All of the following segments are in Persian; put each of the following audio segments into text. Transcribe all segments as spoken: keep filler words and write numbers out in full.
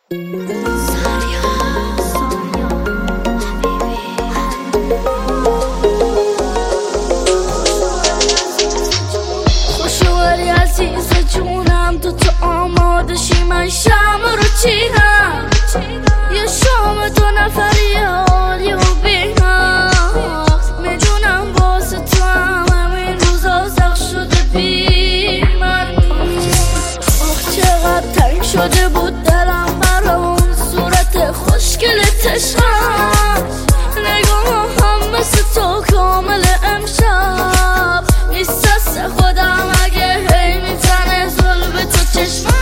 خوشواری عزیز جونم، تو تو آماده شی من شم رو چیرم. یه شام دو نفری عالی و بی‌نام، میدونم واسه تو هم همین روزا زخ شده بی من. آخ چقدر تنگ شده بود دلم برا اون صورت خوشگلت عشقم. نگاه هم مثل تو کامل امشب نیست دست خودم اگه هی میزنه ظلم به تو چشمم.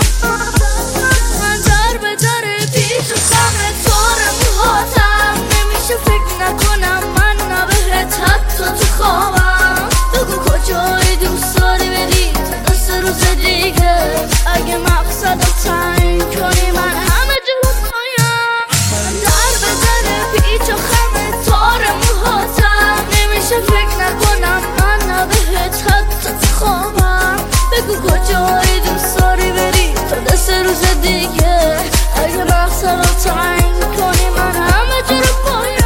من در به در پیش و خم تار موهاتم، نمیشه فکر نکنم من نبهت حتی تو خوابم. بگو کجایی دوست داری بری تا دست روز دیگه، اگه مقصد رو تعیین کنی من همه جلو پایم. من در به در پیچ و خم تار موهاتم، نمیشه فکر نکنم من نبهت حتی تو خوابم. بگو کجایی دوست داری بری تا دست روز دیگه، اگه مقصد رو تعیین کنی من همه جلو پایم.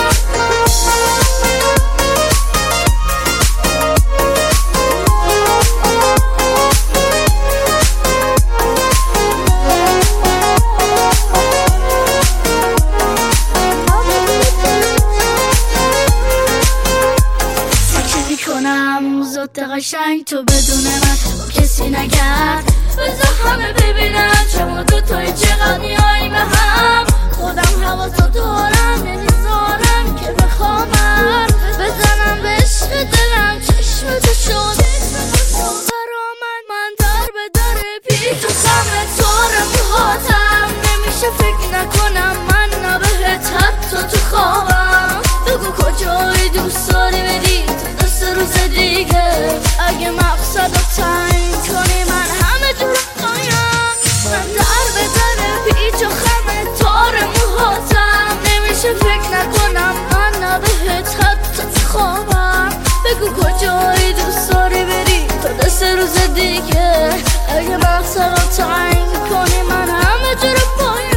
زود قشنگ تو بدون من با کسی نگرد، بذار همه ببینن شما دوتایی چقدر میایی به هم. خودم حواسا دارم نمیذارم که بخوابم، بزنم به عشق دلم چشم تو شده برا من. من در به در پیچ و خم تار موهاتم، نمیشه فکر نکنم من نبهت حتی تو خوابم. بگو کجایی دوست داری بری تا دست روز دیگه، اگه مقصد رو تعیین کنی من همه جور پایم. من در به در پیچ و خم تار موهاتم، نمیشه فکر نکنم من نبهت حتی تو خوابم. بگو کجایی دوست داری بری تا دست روز دیگه، اگه مقصد رو تعیین کنی من همه جور پایم.